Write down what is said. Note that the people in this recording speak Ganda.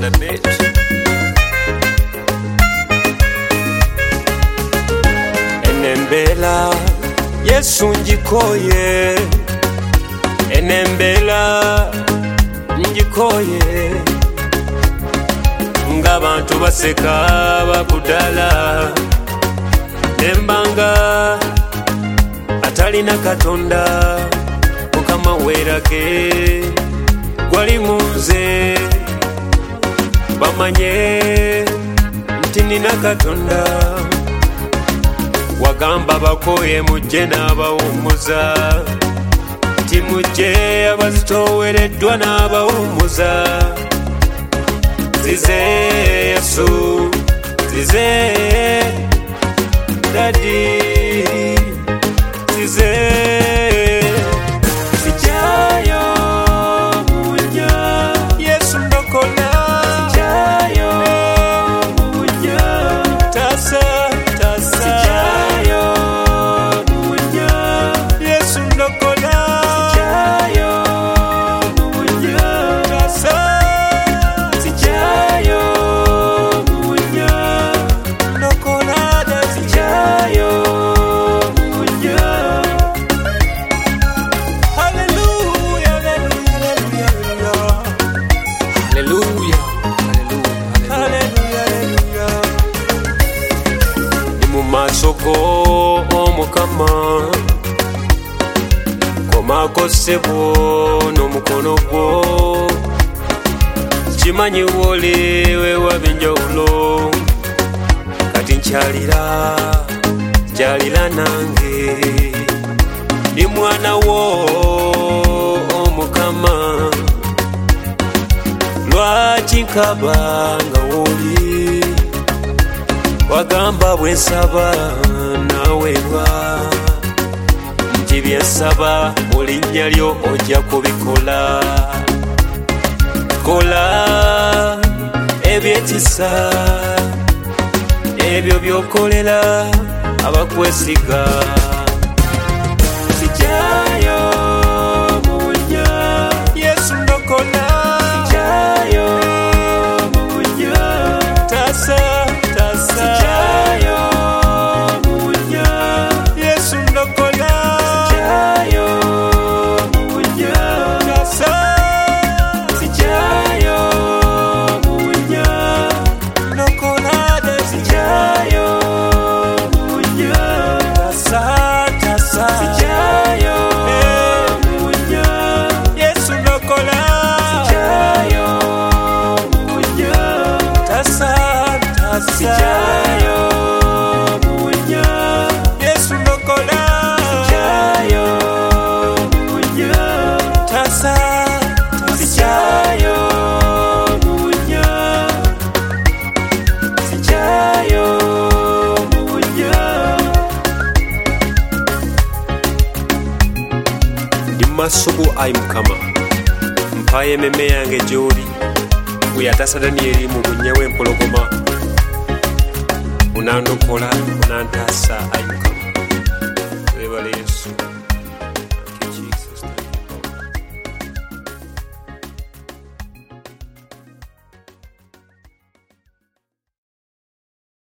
the beat. Enembela Yesu njikoye, enembela njikoye, nga bantu baseka bakudala, nembanga atalina Katonda Mukama werake gwali munze, bamanye nti nina Katonda. Wagamba bakoye mujje n'abawumuza, ti mujje abazitowereddwa n'abawumuza. Zize Yesu, zize Daddy, zize sijayo munya Yesu ndokola, sijayo munya tasa sijayo munya Yesu ndokola, sijayo munya tasa sijayo munya ndokola, sijayo munya. Hallelujah, hallelujah, hallelujah, hallelujah, hallelujah. Ni mu maaso go Omukama, komako ssebo n'omukono gwo, kimanyi wolewe wab'enjawulo. Kati nkyalira nange, ndi mwana wo Omukama. Lwaki nkaba nga woli, wagamba bwe nsaba naweebwa, nti bye nsaba mu linnya lyo ojja kubikola. Kola ebyetisa ebyo by'okolera abakwesiga. Sijayo munya Yesu ndokola, sijayo munya tasa sijayo munya Yesu ndokola, sijayo munya tasa sijayo munya ndokola, sijayo munya tasa sijayo munya Yesu ndokola, sijayo munya tasa sijayo munya Yesu ndokola, sijayo munya tasa sijayo munya sijayo munya. Ndi masubu ayi Mukama, mpayo ememe yange gy'oli, bwe yatasa Danyeri mu bunnya w'empologoma. Unandokola, unantasa ayi Mukama. Weebale Yesu.